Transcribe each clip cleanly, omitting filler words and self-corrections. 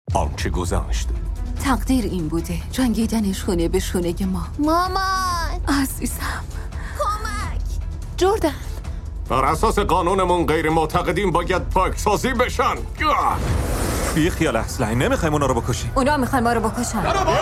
آنچه گذشت. تقدیر این بوده، جنگیدن شونه به شونه ما. مامان عزیزم کمک. جردن، بر اساس قانونمون غیر معتقدین باید پاکسازی بشن. بی خیال اسلحه، نمیخوایم اونا رو بکشیم. اونا میخوان ما رو بکشن.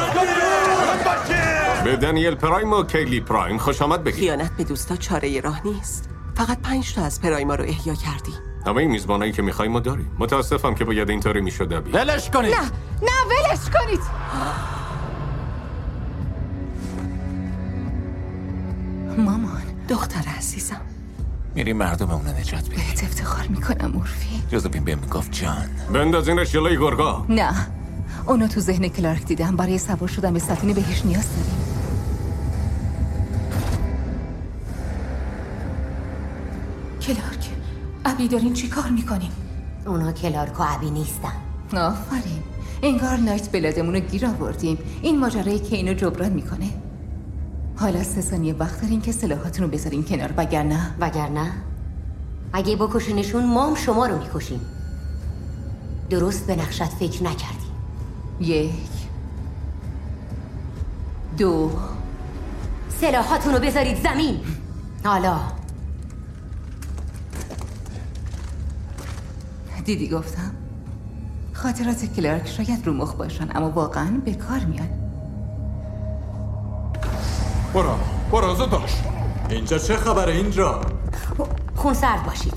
به دنیل پرایم و کیلی پرایم خوش آمد بگید. خیانت به دوستا چاره راه نیست. فقط 5 تا از پرایما رو احیا کردی. همه این میزبانایی که میخوایم ما داریم. متاسفم که باید اینطوری میشد. ولش کنید. نه ولش کنید. مامان، دختر عزیزم، میریم مردم اونو نجات بدیم. بهت افتخار میکنم مورفی. جوزفین بهم میگفت جان. بندازینش جلوی گرگا. نه، اونو تو ذهن کلارک دیدم. برای سوار شدن به سفینه بهش نیاز داریم. کلارک، ابی دارین چی کار میکنین؟ اونا کلارک و ابی نیستن. آفرین، انگار نایت بلادمون رو گیر آوردیم. این ماجرای کینو جبران میکنه. حالا 3 ثانیه وقت دارین که سلاحاتون رو بذارین کنار، وگرنه اگه بکشینشون ما هم شما رو میکشیم. درست به نقشت فکر نکردی. 1 2 سلاحاتون رو بذارید زمین. حالا دیدی گفتم؟ خاطرات کلارک شاید رو مخ باشن، اما واقعا به کار میان. برو زود اینجا چه خبره اینجا؟ خونسرد باشید.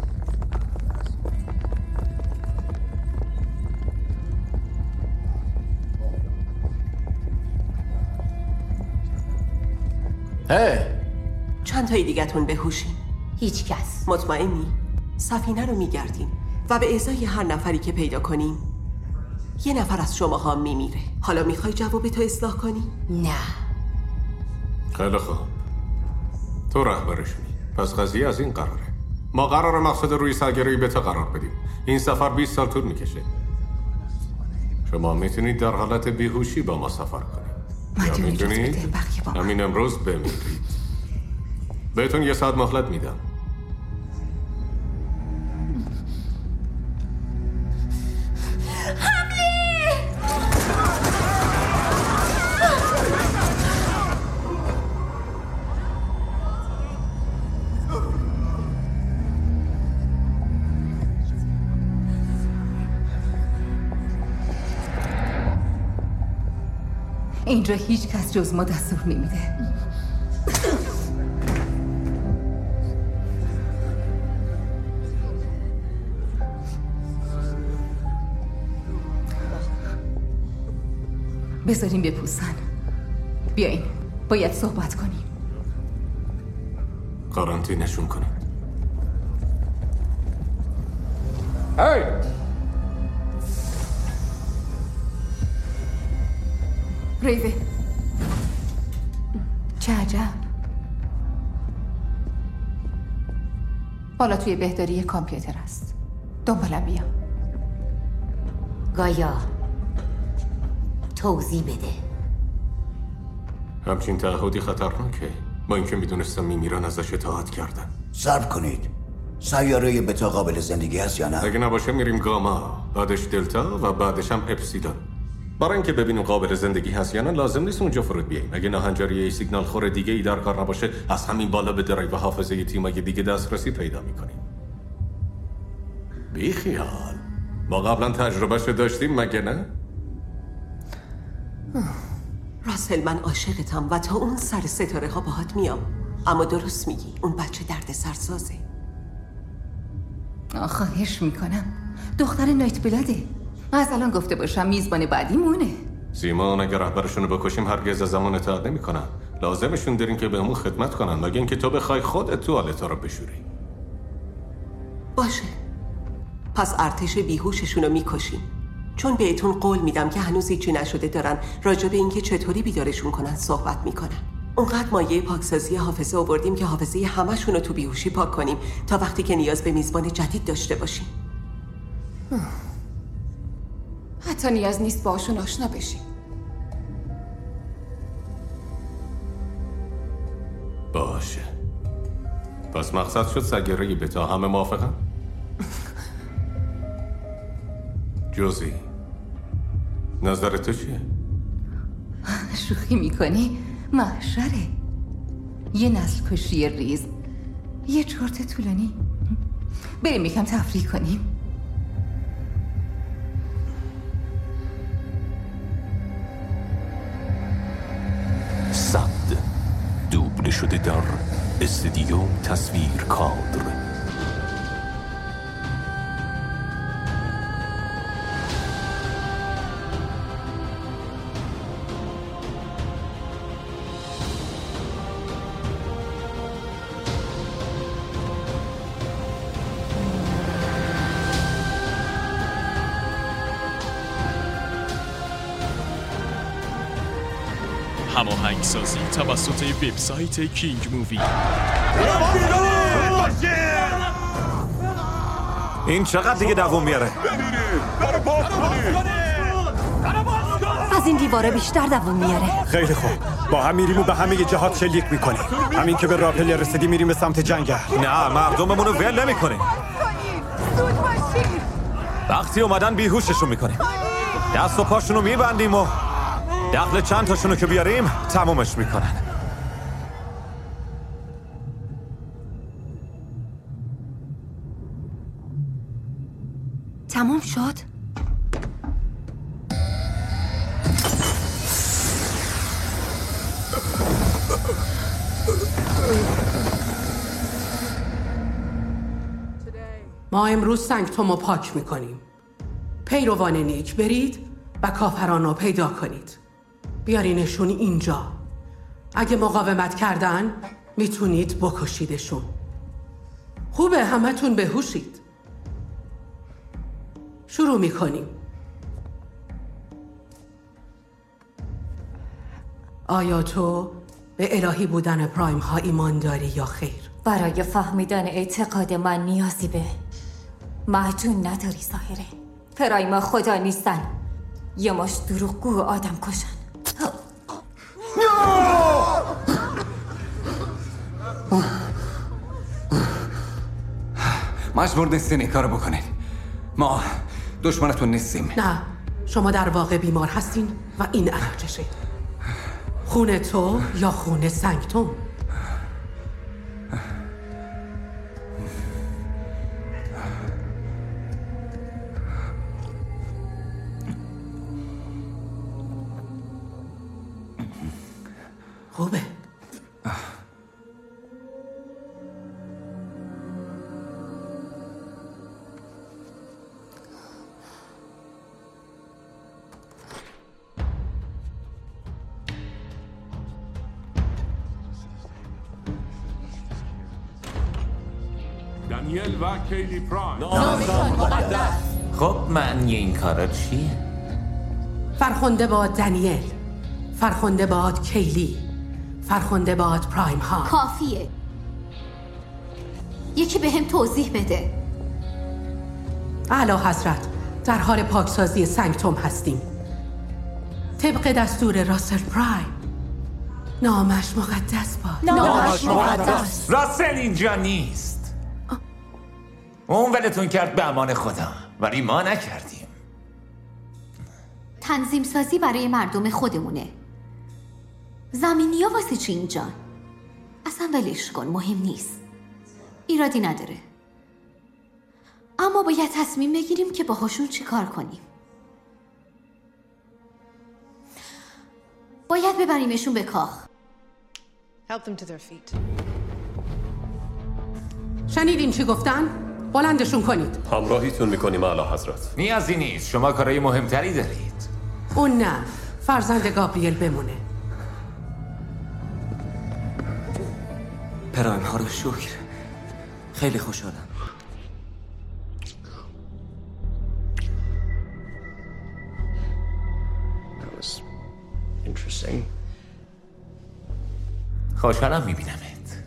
چند تایی دیگه‌تون بهوشین؟ هیچ کس. مطمئنی؟ سفینه رو میگردیم و به ازای هر نفری که پیدا کنیم 1 نفر از شماها میمیره. حالا میخوای جواب تو اصلاح کنی؟ نه. خیلی خوب، تو رهبرش می. پس قضیه از این قراره. ما قراره مقصد روی سرگیری بتا قرار بدیم. این سفر 20 سال طول میکشه. شما میتونید در حالت بیهوشی با ما سفر کنید یا میتونید همین امروز بمیرید. بهتون 1 ساعت مهلت میدم. اینجا هیچ کس جز ما دستور نمیده. بذاریم بپوسن. بیاین، باید صحبت کنیم. قرنطینشون کنید. هی! ریوه، چه عجب. بالا توی بهداری کامپیوتر است. دنبالم بیا. گایا توضیح بده. همچین تعهدی خطرناکه. با اینکه میدونستم میمیرن ازش اطاعت کردن. صبر کنید. سیاره بتا قابل زندگی هست یا نه؟ اگه نباشه میریم گاما، بعدش دلتا و بعدش هم اپسیلون. برای اینکه ببینیم قابل زندگی هست یا نه لازم نیست اونجا فرود بیاییم. اگه ناهنجاری سیگنال خور دیگه ای در کار نباشه از همین بالا به درایو حافظه تیمای دیگه دسترسی پیدا میکنیم. بی خیال. ما قبلا تجربهشو داشتیم مگه نه؟ راسل، من عاشقتم و تا اون سر ستاره ها باهات میام. اما درست میگی، اون بچه درد سرسازه. خواهش میکنم، دختر نایت بلاده. از الان گفته باشم میزبان بعدی مونه. سیمان، اگه رهبرشونو بکشیم هرگز از زمان اطاعت نمیکنن. لازمشون دارین که بهمون خدمت کنن، مگه اینکه تو بخوای خودت توالتا رو بشوری. باشه، پس ارتش بیهوششونو میکشیم. چون بهتون قول میدم که هنوز هیچی نشده دارن راجع به اینکه چطوری بیدارشون کنن صحبت میکنن. اونقدر مایه پاکسازی حافظه آوردیم که حافظه همشون رو تو بیهوشی پاک کنیم تا وقتی که نیاز به میزبان جدید داشته باشیم. حتی نیاز نیست باشون آشنا بشیم. باشه، پس مقصد شد سیاره بتا. همه موافقن؟ جوزی، نظر تو چیه؟ شوخی میکنی؟ محشره. یه نسل کشی ریز، یه چرت طولانی. بریم یکم تفریح کنیم. صد دوبله شده در استودیو تصویر کادر. هماهنگسازی توسط وبسایت کینگ مووی. این چقدر دیگه دوام میاره؟ از این دیواره بیشتر دوام میاره. خیلی خوب، با هم میریم و به همه جهات شلیک میکنیم. همین که به راپل رسیدی میریم به سمت جنگل. نه، مردممون رو ول نمیکنیم. وقتی اومدن بیهوششون میکنیم. دست و پاشون رو میبندیم و دخل چند تاشونو که بیاریم تمومش میکنن. تموم شد؟ ما امروز سنگتوم رو پاک میکنیم. پیروان نیک برید و کافران رو پیدا کنید. بیارینشون اینجا. اگه مقاومت کردن میتونید بکشیدشون. خوبه همتون بهوشید. شروع میکنیم. آیا تو به الهی بودن پرایم ها ایمان داری یا خیر؟ برای فهمیدن اعتقاد من نیازی به معجون نداری ظاهره. پرایم خدا نیستن، یه ماش دروغگو و آدم کشن. مجبور نیستین این کارو بکنین. ما دشمنتون نیستیم. نه، شما در واقع بیمار هستین و این علاجشه. خون تو یا خون سنگتوم؟ خوبه. دانیل و کیلی پرایم. خب معنی این کارا چیه؟ فرخنده باد دانیل، فرخنده باد کیلی، فرخنده باد پرایم ها. کافیه. یکی به هم توضیح بده. اعلی حضرت، در حال پاکسازی سنگتوم هستیم. طبق دستور راسل پرایم. نامش مقدس باد. نامش مقدس. راسل اینجا نیست. اون ولتون کرد به امان خدا، ولی ما نکردیم. تنظیم سازی برای مردم خودمونه. زمینی ها واسه چی اینجا؟ اصلا ولش کن، مهم نیست. ایرادی نداره. اما باید تصمیم بگیریم که باهاشون چی کار کنیم. باید ببریمشون به کاخ. Help them to their feet. شنیدین چی گفتن؟ بلندشون کنید. همراهیتون میکنیم اعلی حضرت. نیازی نیست، شما کارهای مهمتری دارید. اون نه، فرزند گابریل بمونه. پرایم ها رو شکر. خیلی خوشحالم. That was interesting. خوشحالم میبینمت.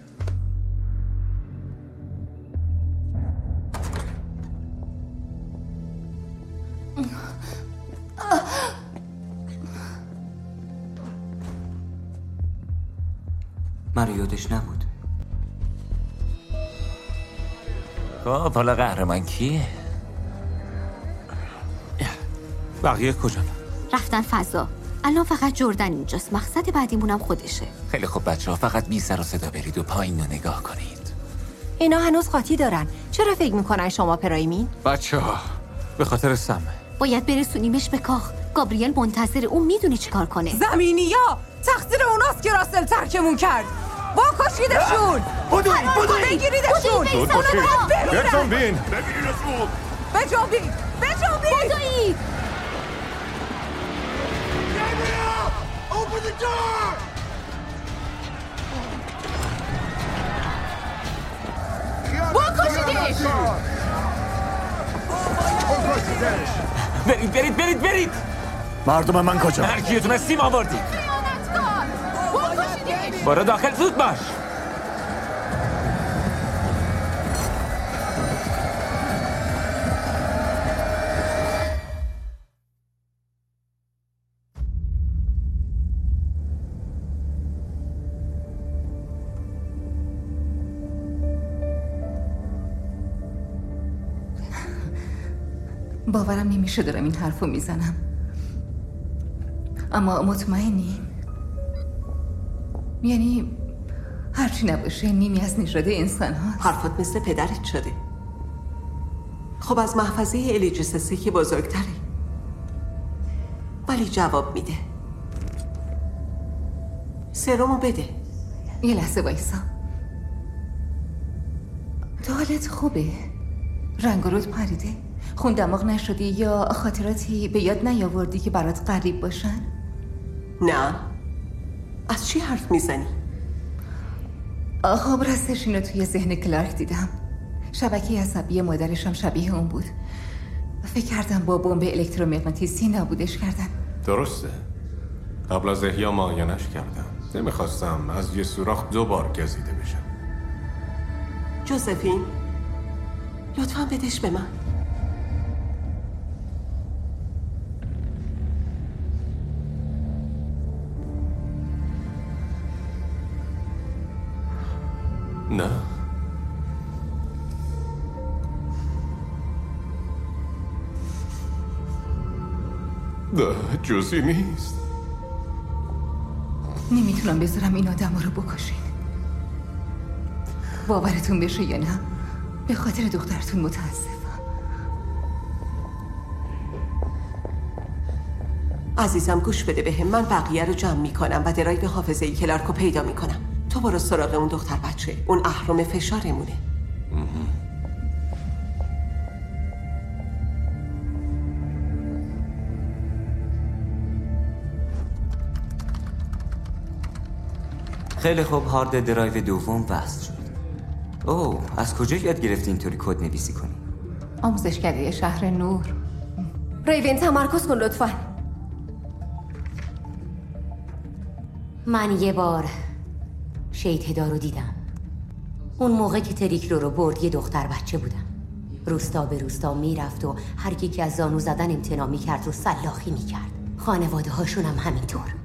من یادش نبود. خب حالا قهرمان کیه؟ بقیه کجا؟ رفتن فضا. الان فقط جردن اینجاست. مقصد بعدیمونم خودشه. خیلی خوب بچه‌ها، فقط بی سر و صدا برید و پایین رو نگاه کنید. اینا هنوز قاطی دارن. چرا فکر میکنن شما پرایمین؟ بچه‌ها به خاطر سم باید برسونیمش به کاخ. گابریل منتظر اون، میدونه چیکار کنه. زمینیا تقصیر اوناست که راسل ترکمون کرد. واکشیدشون. بگیریدشون. بجنبین. بجنبین. Open the door! برید مردم من کجا؟ هر کیو تونستیم آوردیم. برو داخل، زود باش. باورم نمیشه دارم این حرفو میزنم، اما مطمئنی؟ یعنی هرچی نباشه نیمی از نژاد انسان هاست. حرفات مثل پدرت شده. خب از محفظه الیجیسسی که بزرگتره، ولی جواب میده. سرمو بده. یه لحظه وایسا. تو حالت خوبه؟ رنگ و رود پریده؟ خون دماغ نشدی یا خاطراتی به یاد نیاوردی که برات غریب باشن؟ نه. از چی حرف میزنی؟ خب راستش اینو توی ذهن کلارک دیدم. شبکه عصبی مادرشم شبیه اون بود. فکر کردم با بمب الکترومغناطیسی نابودش کردن. درسته. قبل از احیا معاینش کردم. نمیخواستم از یه سوراخ 2 بار گزیده بشم. جوزفین لطفاً بدش به من. نه. نه جزی نیست. نمیتونم بذارم این آدم رو بکشین. باورتون بشه یا نه، به خاطر دخترتون متاسفم. عزیزم گوش بده بهم. من بقیه رو جمع میکنم و درایو حافظه‌ای کلارک رو پیدا میکنم. تو برو سراغ اون دختر بچه. اون اهرم فشارمونه. خیلی خوب، هارد درایو دوم وصل شد. اوه، از کجا یاد گرفتی اینطوری کد نویسی کنی؟ آموزشکده شهر نور. ریوین تمرکز کن لطفاً. من یه بار شیطه‌دا رو دیدم. اون موقع که تریک رو برد یه دختر بچه بودم. روستا به روستا میرفت و هر کی از زانو زدن امتناع میکرد و سلاخی میکرد. خانواده هاشون هم همینطور.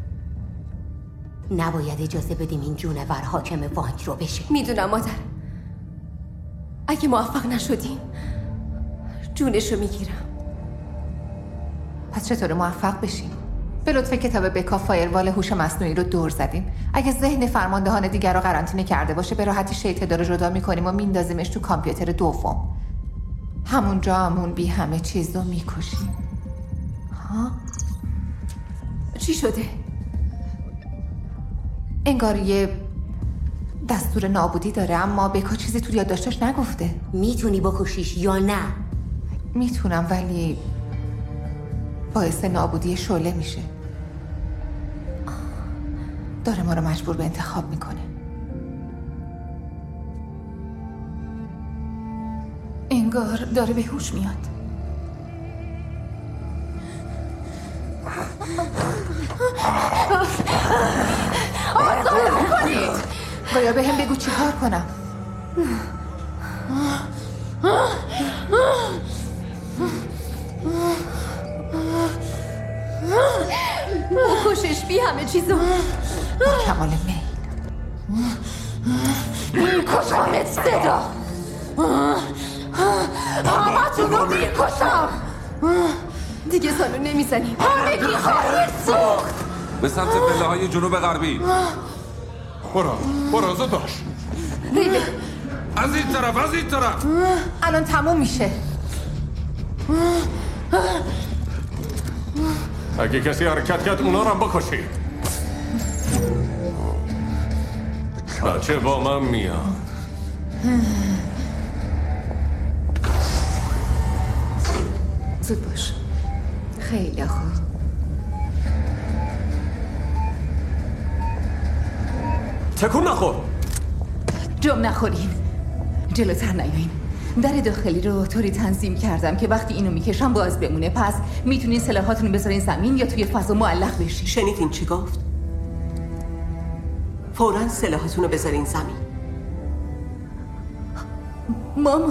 نباید اجازه بدیم این جونور حاکم بانک رو بشه. میدونم مادر. اگه موفق نشدیم جونشو میگیرم. پس چطور موفق بشیم؟ به لطف کتاب بکا فایروال هوش مصنوعی رو دور زدیم. اگه ذهن فرماندهان دیگر رو قرنطینه کرده باشه به راحتی شیطه رو جدا میکنیم و میندازیمش تو کامپیوتر دوم. همونجا همون بی همه چیز رو میکشیم. ها؟ چی شده؟ انگار یه دستور نابودی داره، اما بکا چیزی تو یادداشتش نگفته. میتونی بکشیش یا نه؟ میتونم، ولی باعث نابودی شعله میشه. داره ما رو مجبور به انتخاب میکنه. انگار داره به هوش میاد. آزاد کنید! باید به هم بگو چی کار کنم. بکشش بی همه چیزو. با کمال میل میکشمت صدا. همه تو رو میکشم. دیگه سالو نمیزنیم. همگی خواهید سوخت. به سمت پله های جنوب غربی. برو زودش. ریوه از این طرف الان تموم میشه. اگه کسی حرکت کرد اونا رو هم بکشید. بچه با من میاد. زود باش. خیلی خوب. تکون نخور. جم نخورین. جلوتر نیاین. در داخلی رو طوری تنظیم کردم که وقتی اینو میکشم باز بمونه. پس میتونین سلاحاتون رو بذارین زمین یا توی فضا معلق بشین. شنیدین چی گفت؟ فوراً سلاحاتون رو بذارین زمین. مامان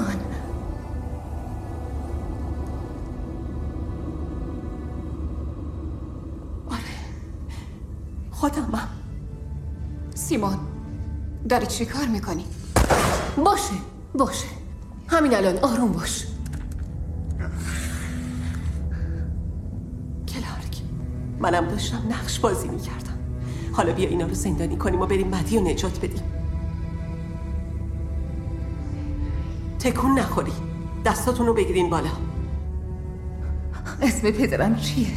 آره خودمم. سیمون داری چی کار میکنی؟ باشه همین الان آروم باش. کلارک منم داشتم نقش بازی میکردم. حالا بیا اینا رو زندانی کنیم و بریم مهدی رو نجات بدیم. تکون نخوری. دستاتون رو بگیرین بالا. اسم پدرم چیه؟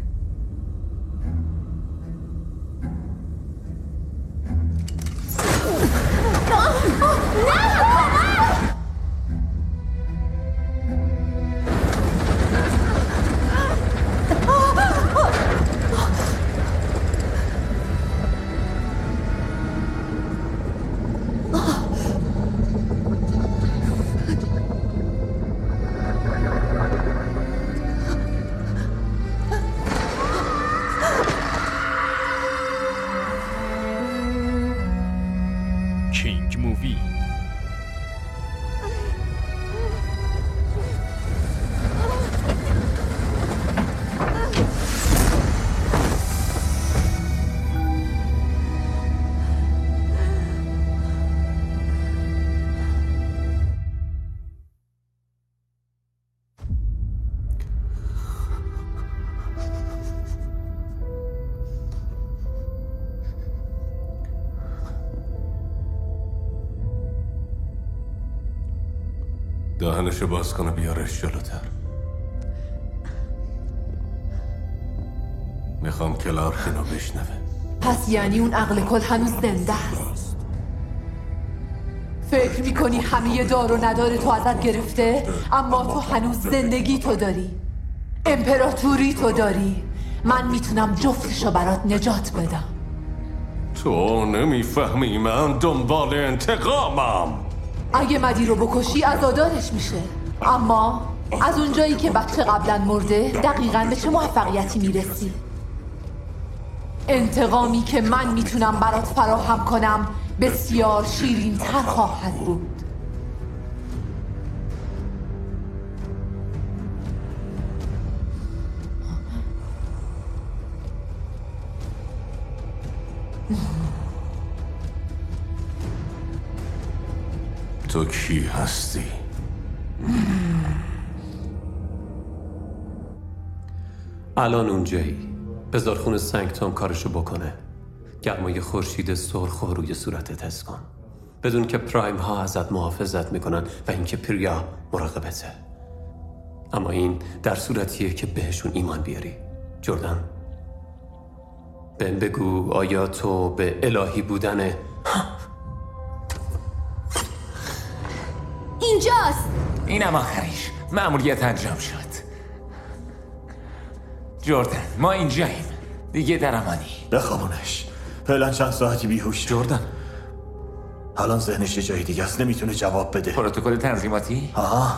کینگ مووی. دهنشو باز کنه بیارش جلوتر. میخوام کلارک اینو بشنوه. پس یعنی اون عقل کل هنوز زنده است. فکر میکنی همه دار و ندار تو ازت گرفته؟ اما تو هنوز زندگی تو داری، امپراتوری تو داری. من میتونم جفتشو برات نجات بدم. تو نمیفهمی من دنبال انتقامم. اگه مدی رو بکشی عزادارش میشه، اما از اونجایی که بچه قبلا مرده دقیقاً به چه موفقیتی میرسی؟ انتقامی که من میتونم برات فراهم کنم بسیار شیرین تر خواهد بود. تو کی هستی؟ الان اونجایی. بذار خون سنگتام کارشو بکنه. گرمای خورشید سرخ و روی صورتت حس کن. بدون که پرایم ها ازت محافظت میکنن و اینکه پریا مراقبته. اما این در صورتیه که بهشون ایمان بیاری. جردن بهم بگو آیا تو به الهی بودن اینجاست. اینم آخریش. مأموریت انجام شد. جردن ما اینجاییم. دیگه در امانی. بخوابونش. فعلا چند ساعتی بیهوش. جردن الان ذهنش یه جای دیگه است، نمیتونه جواب بده. پروتکل تنظیماتی؟ ها.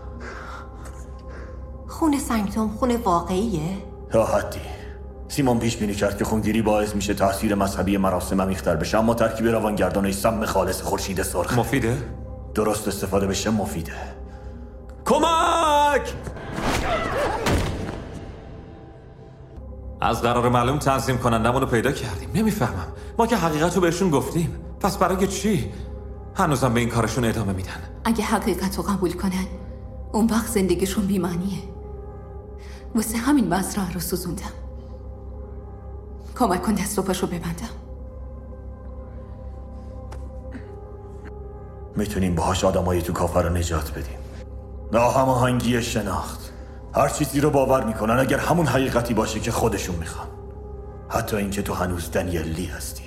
خون سنگتوم خون واقعیه؟ تا حدی. سیمون پیش بینی کرد که خونگیری باعث میشه تاثیر مذهبی مراسم عمیق‌تر بشه، اما ترکیب روانگردانه سم خالص خورشید سرخ مفیده؟ درست استفاده بشه مفیده. کمک! از قرار معلوم تنظیم کنندمون رو پیدا کردیم. نمیفهمم. ما که حقیقت رو بهشون گفتیم. پس برای چی؟ هنوزم به این کارشون ادامه میدن. اگه حقیقت رو قبول کنن اون وقت زندگیشون بی‌معنیه. واسه همین مزرعه رو سوزوندم. کمک کن دست و پاشو ببندم. میتونیم باهاش آدمایی تو کافر رو نجات بدیم. ناهماهنگی شناخت. هر چیزی رو باور میکنن اگر همون حقیقتی باشه که خودشون میخوان. حتی اینکه تو هنوز دنیل لی هستی.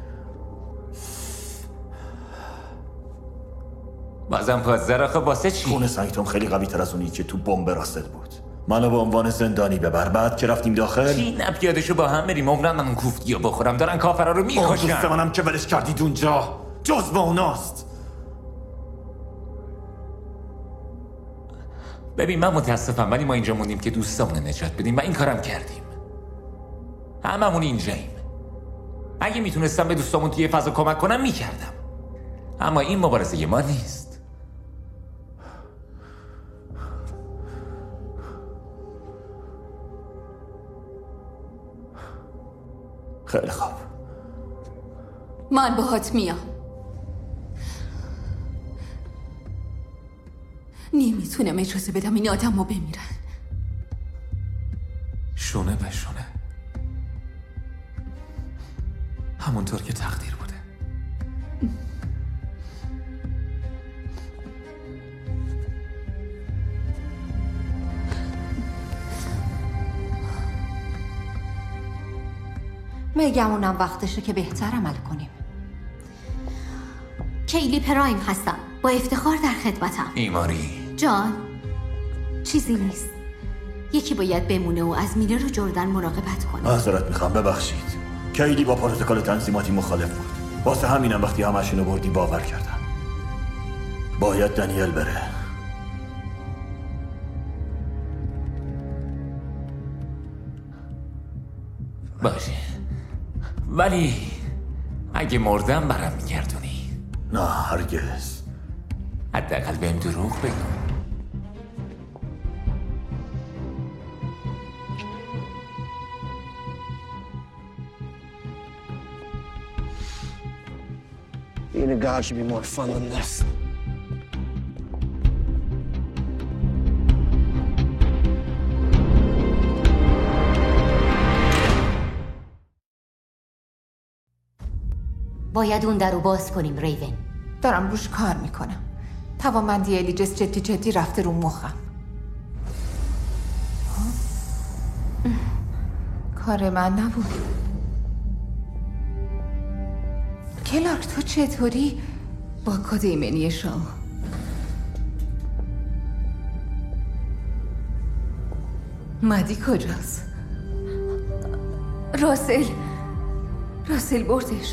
بازم پازر آخه واسه چی؟ خون سنگتون خیلی قوی تر از اونی که تو بمب راست بود. منو به عنوان زندانی ببر. بعد که رفتیم داخل چی نپیادشو با هم بریم. عمرم من اون کوفتیو بخورم. دارن کافرها رو میکشن. دوست منم که ولش کردید اونجا جز با اوناست. ببین من متاسفم ولی ما اینجا موندیم که دوستامون نجات بدیم و این کارم کردیم. هممون اینجاییم. اگه میتونستم به دوستامون توی فضا کمک کنم میکردم. اما این مبارزه ما نیست. خیلی خوب. من باهات میام. نمیتونم اجازه بدم این آدم رو بمیرن. شونه به شونه. همونطور که تقدیر بوده. میگم اونم وقتشه که بهتر عمل کنیم. کیلی پرایم هستم. با افتخار در خدمتم. ایماری جان چیزی نیست. یکی باید بمونه و از میلر و جردن مراقبت کنه. معذرت میخوام ببخشید. کیلی با پروتکل تنظیماتی مخالف بود. واسه همینم وقتی همشونو بردی باور کردم. باید دنیل بره. باشه ولی اگه مردم برم میگردونی؟ نه هرگز. حداقل بهم دروغ بگو. Being a god should be more fun than this. باید اون در رو باز کنیم ریون. دارم روش کار میکنم. توانمندی الیجس جدی رفته رو مخم. کار من نبود. کلارک تو چطوری؟ با کد ایمنی شما. مدی کجاست؟ راسل بردش.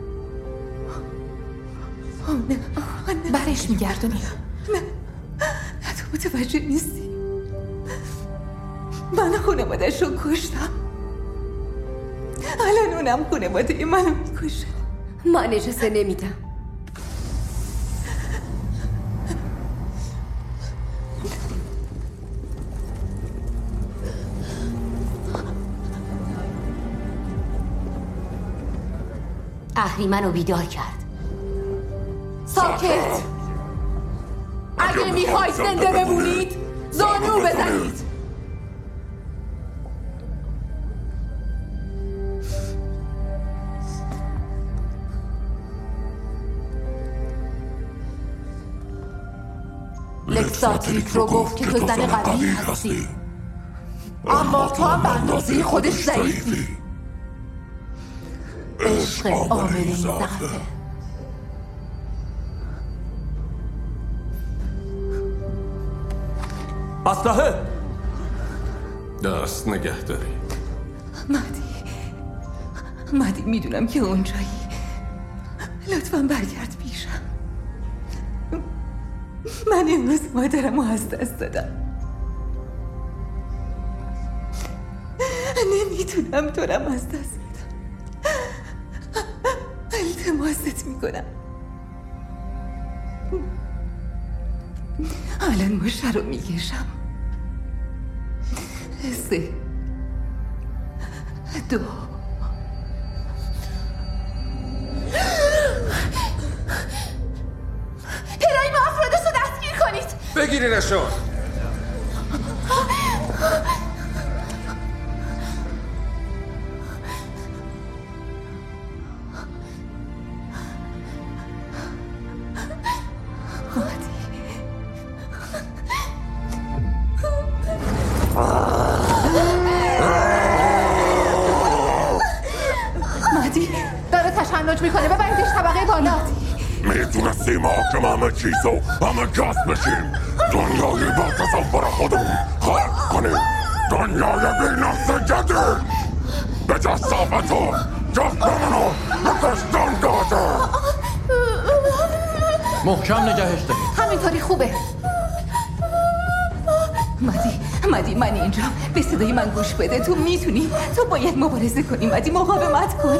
نه برش میگردونی. نه تو متوجه نیستی. من خانواده‌شو کشتم. الان اونم خانواده منو میکشه. من اجازه نمیدم. اهریمنو بیدار کرد. ساکت! اگه میخواید زنده بمونید زانو بزنید. لکساتریک رو گفت که تو زن قوی هستی، اما تو هم به اندازه خودش ضعیفی. عشق عامل این ضعفه. اسلحه دست نگه داری. مدی میدونم که اونجایی. لطفاً برگرد پیشم. من امروز مادرم رو از دست دادم. نمیتونم تو رم از دست بدم. التماست میکنم الان مشه رو میکشم. 3 2 پرایم افرادش رو دستگیر کنید. بگیرینشون. تشنج میکنه. ببریدش طبقه بالا. میتونستیم حاکم همه چیزو همه کس بشیم. دنیای با تصور خودمون خلق کنیم. دنیای بی‌نقص جدید. به جسامت و جسممونو به کشتن داده. محکم نگهش داریم. همینطوری خوبه. مدی من اینجا. به صدای من گوش بده. تو میتونی. تو باید مبارزه کنی مدی. مقاومت کن.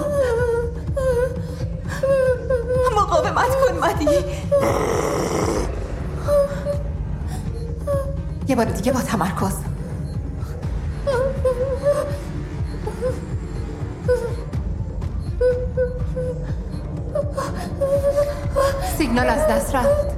مقاومت کن مدی. یه بار دیگه با تمرکز. سیگنال از دست رفت.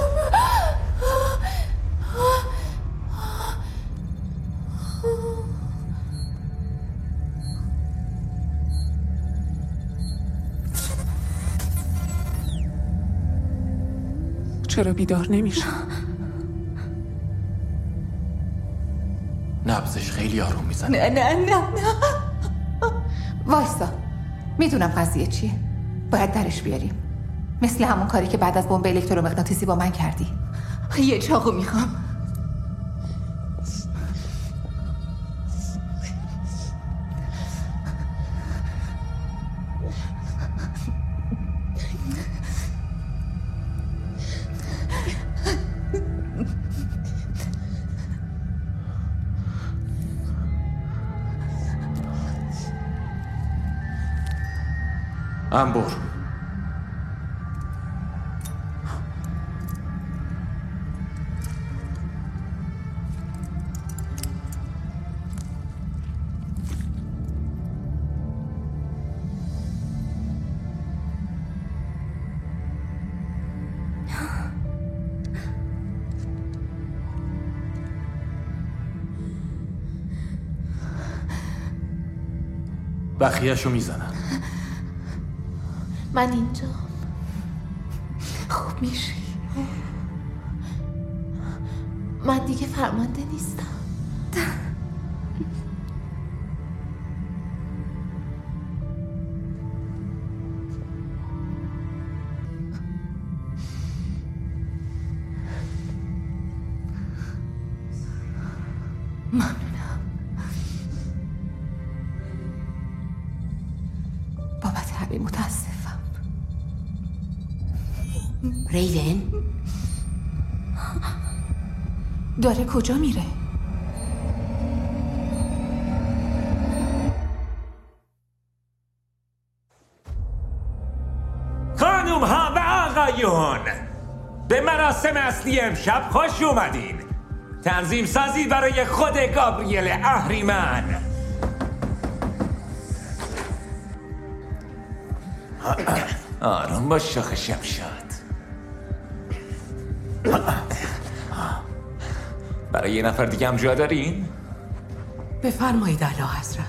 چرا بیدار نمیشه؟ نبضش خیلی آروم میزنه. نه وایسا. میدونم قضیه چیه. باید درش بیاریم. مثل همون کاری که بعد از بمب الکترومغناطیسی با من کردی. یه چاقو میخوام. انبر. بخیه‌شو میزنم. من اینجا. خوب میشی. من دیگه فرمانده نیستم. ممنونم. بابت همین متاسفم. ریون داره کجا میره؟ خانوم ها و آقایون، به مراسم اصلی امشب خوش اومدین. تنظیم سازی برای خود گابریل اهریمن. آروم باش شاخ شمشاد. برای یه نفر دیگه هم جا دارین؟ بفرمایید اعلی حضرت.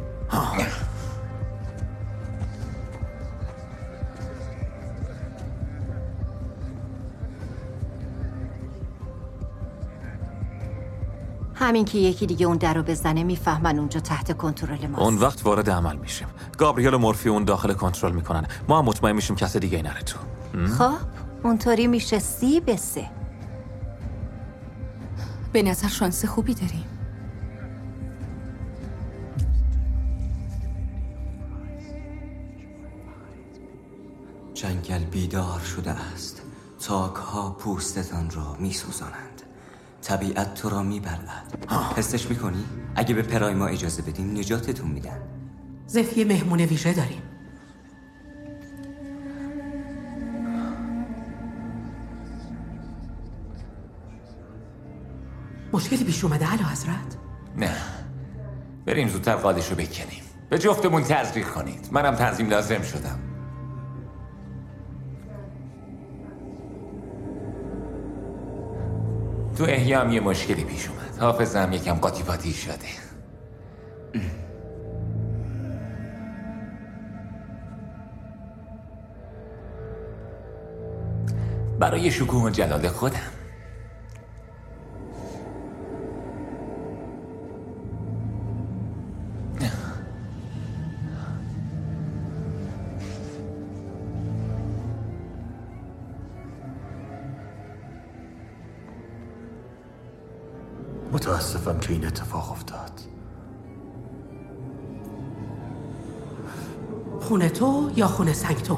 همین که یکی دیگه اون در رو بزنه میفهمن اونجا تحت کنترل ماست. اون وقت وارد عمل میشیم. گابریل و مورفی اون داخل کنترل میکنن. ما هم مطمئن میشیم کس دیگه نره تو. خب اونطوری میشه 30-3. به نظر شانس خوبی داریم. جنگل بیدار شده است. تاک ها پوستتان را میسوزانند. طبیعت تو را میبرد. حسش میکنی؟ اگه به پرایما اجازه بدیم نجاتتون میدن. زفیه مهمون ویژه داریم. مشکلی پیش اومده اعلی حضرت؟ نه، بریم زودتر قادشو بکنیم. به جفتمون تزریق کنید. منم تنظیم لازم شدم. تو احیا هم یه مشکلی پیش اومد. حافظم یکم قاطی پاتی شده. برای شکوه و جلال خودم. متاسفم که این اتفاق افتاد. خونه تو یا خونه سنگتوم؟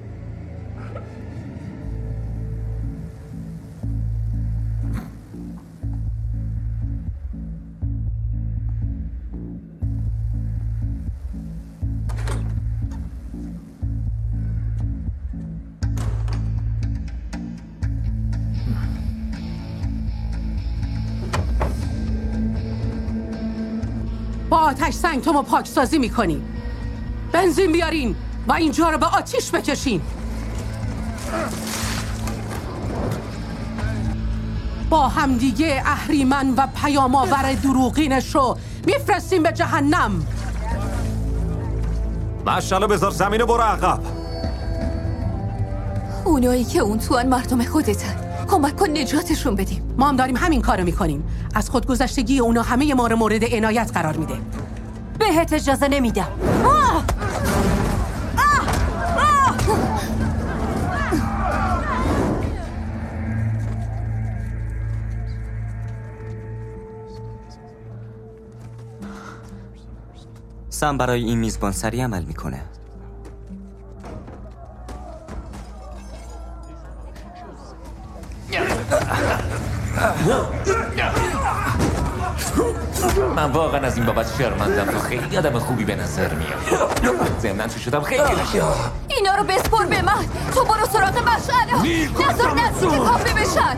با آتش سنگتوم رو پاکسازی میکنیم. بنزین بیارین و اینجا رو به آتیش بکشین. با همدیگه اهریمن و پیام‌آور دروغینش رو میفرستیم به جهنم. مشعلو بذار زمین و برو عقب. اونایی که اون توان مردم خودتن، کمک کن نجاتشون بدیم. ما هم داریم همین کارو میکنیم. از خودگذشتگی اونا همه ما رو مورد عنایت قرار میده. بهت اجازه نمیدم. سم برای این میزبان سریع عمل میکنه. من واقعا از این بابت شرمندم. تو خیلی آدم خوبی به نظر میاد. ضمناً تو شدم خیلی نشد. اینا رو بسپر به من. تو برو سراغ مشعله. نظر نزدیک کافی بشن.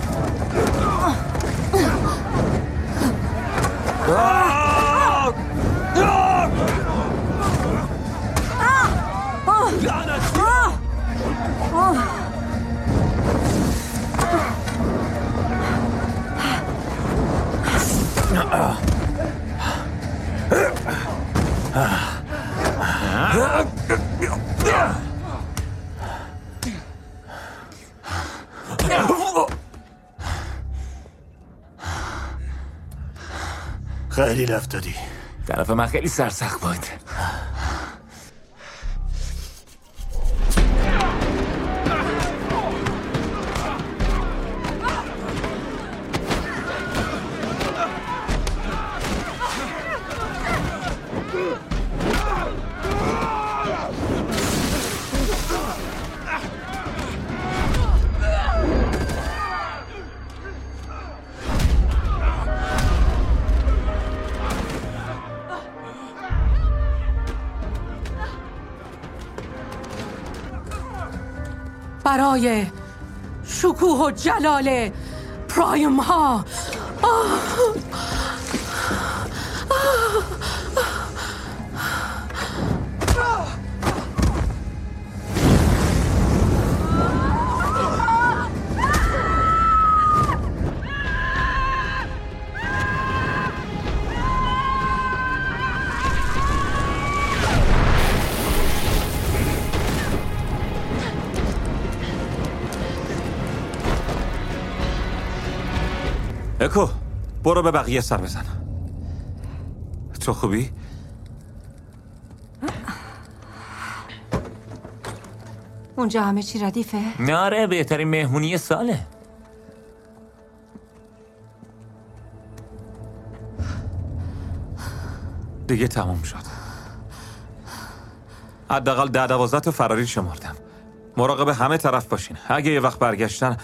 خیلی لفت دادی. طرف من خیلی سرسخت بود. برای شکوه و جلال پرایم ها. اکو برو به بقیه سر بزن. تو خوبی؟ اونجا همه چی ردیفه؟ ناره بهترین مهمونی ساله. دیگه تموم شد. حداقل 10-12 تا فراری شمردم. مراقب همه طرف باشین. اگه یه وقت برگشتن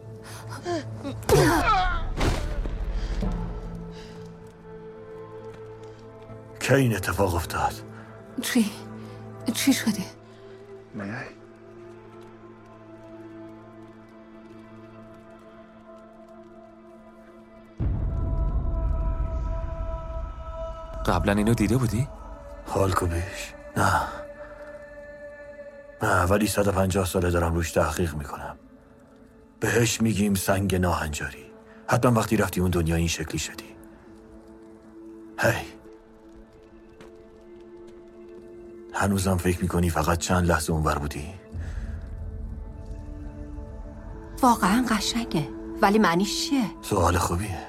که این اتفاق افتاد؟ چی شده؟ قبلا اینو دیده بودی؟ هالکوبیش؟ نه ولی 150 ساله دارم روش تحقیق میکنم. بهش میگیم سنگ ناهنجاری. حتما وقتی رفتی اون دنیا این شکلی شدی. هی هنوزم فکر میکنی فقط چند لحظه اونور بودی؟ واقعا قشنگه ولی معنیش چیه؟ سوال خوبیه.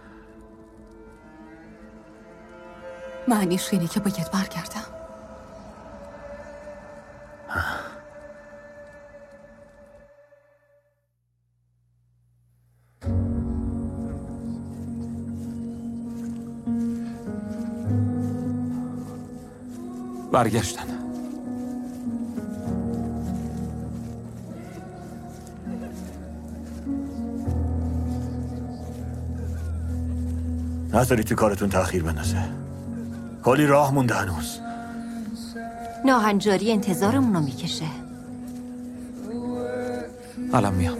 معنیش اینه که باید برگردم. برگشتن. نذاری تو کارتون تأخیر بندازه. کلی راه مونده هنوز. ناهنجاری انتظارمونو میکشه. الان میام.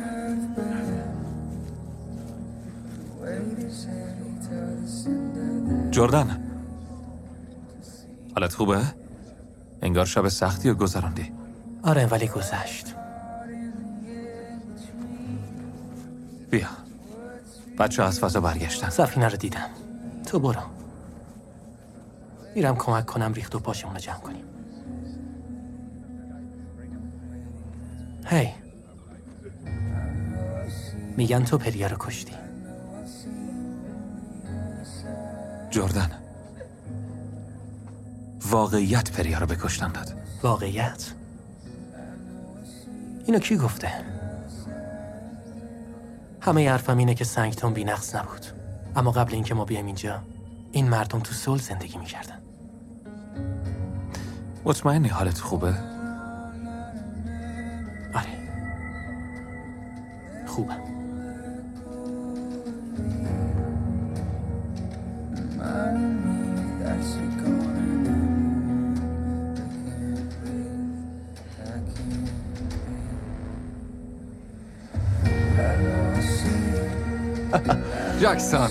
جردن، حالت خوبه؟ انگار شب سختی رو گذراندی. آره ولی گذشت. بیا، بچه از فضا برگشتن. سفینه رو دیدم. تو برو. میرم کمک کنم ریخت و پاشمون رو جمع کنیم. هی، میگن تو پریا رو کشتی. جردن، واقعیت پریا رو به کشتن داد. واقعیت؟ اینو کی گفته؟ همه حرفم اینه که سنگتون بی‌نقص نبود. اما قبل اینکه ما بیایم اینجا این مردم تو صلح زندگی میکردن. مطمئنی حالت خوبه؟ آره خوبه. جکسون،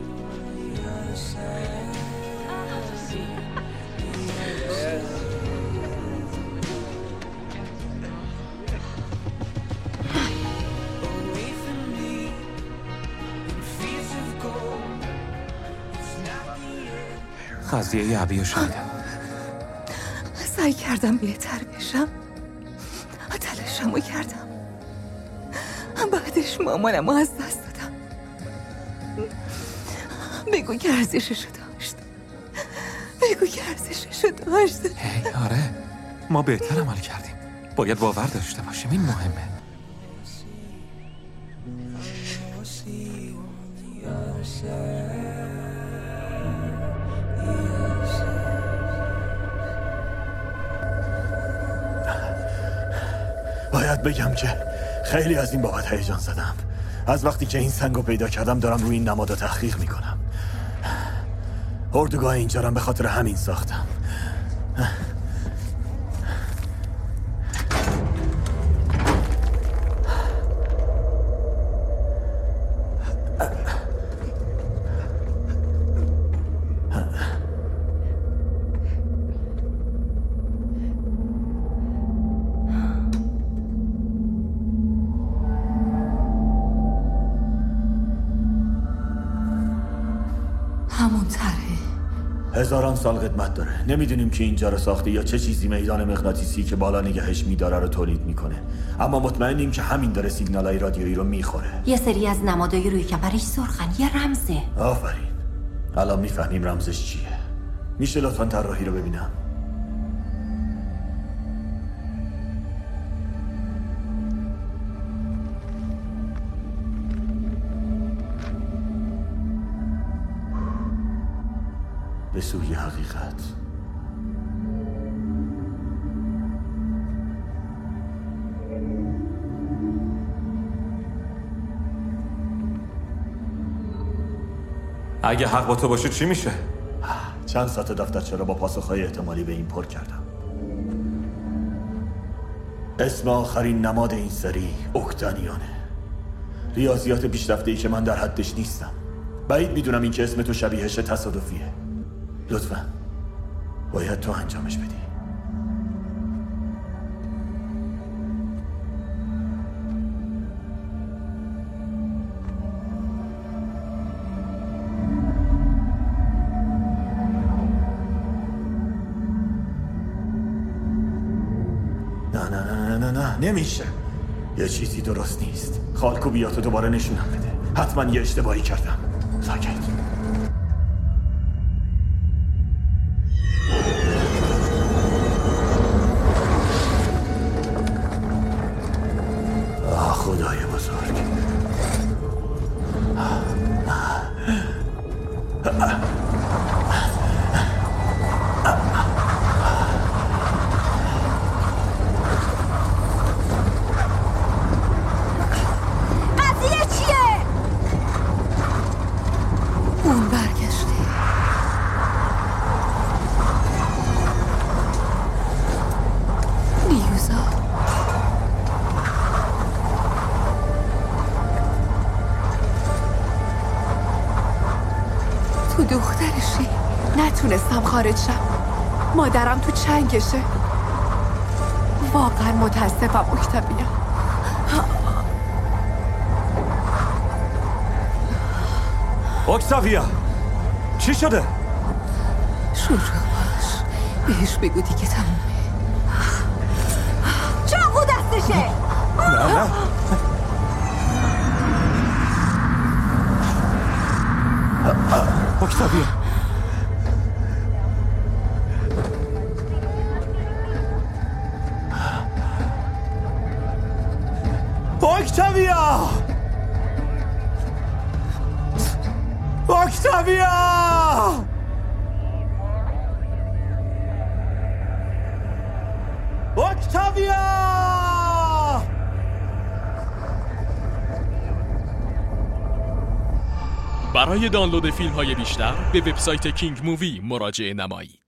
قضیه عبی رو شنیدم. سعی کردم بهتر بشم، تلاشمو کردم. بعدش مامانمو از دست دادم. بگو که ارزششو داشت. بگو که ارزششو داشت. آره، ما بهتر عمل کردیم. باید باور داشته باشیم، این مهمه. باید بگم که خیلی از این بابت هیجان زدم. از وقتی که این سنگو پیدا کردم دارم روی این نمادا تحقیق میکنم. اردوگاه اینجا رو به خاطر همین ساختم. هزاران سال قدمت داره. نمیدونیم که اینجا رو ساخته یا چه چیزی میدان مغناطیسی که بالا نگهش میداره رو تولید میکنه. اما مطمئنیم که همین داره سیگنالای رادیویی رو میخوره. یه سری از نمادای روی کمرش سرخن، یه رمزه. آفرین. الان میفهمیم رمزش چیه. میشه لطفاً طراحی رو ببینم؟ به سوی حقیقت. اگه حق با تو باشه چی میشه؟ چند ساعت دفترچه رو با پاسخهای احتمالی به این پر کردم. اسم آخرین نماد این سری اوکتانیانه. ریاضیات پیشرفته‌ای که من در حدش نیستم. بعید میدونم این که اسم تو شبیهش تصادفیه. لطفاً باید تو انجامش بدی. نه نمیشه. یه چیزی درست نیست. خالکوبیاتو دوباره نشونم بده. حتما یه اشتباهی کردم. ساکت. خدای بزرگ. نتونستم خارج شم. مادرم تو چنگشه. واقعا متاسفم اکتاویا. اکتاویا چی شده؟ شروع باش، بهش بگو دیگه تمومه. چاقو دستشه. نه اکتاویا اکتاویا اکتاویا اکتاویا برای دانلود فیلم های بیشتر به وبسایت کینگ مووی مراجعه نمایید.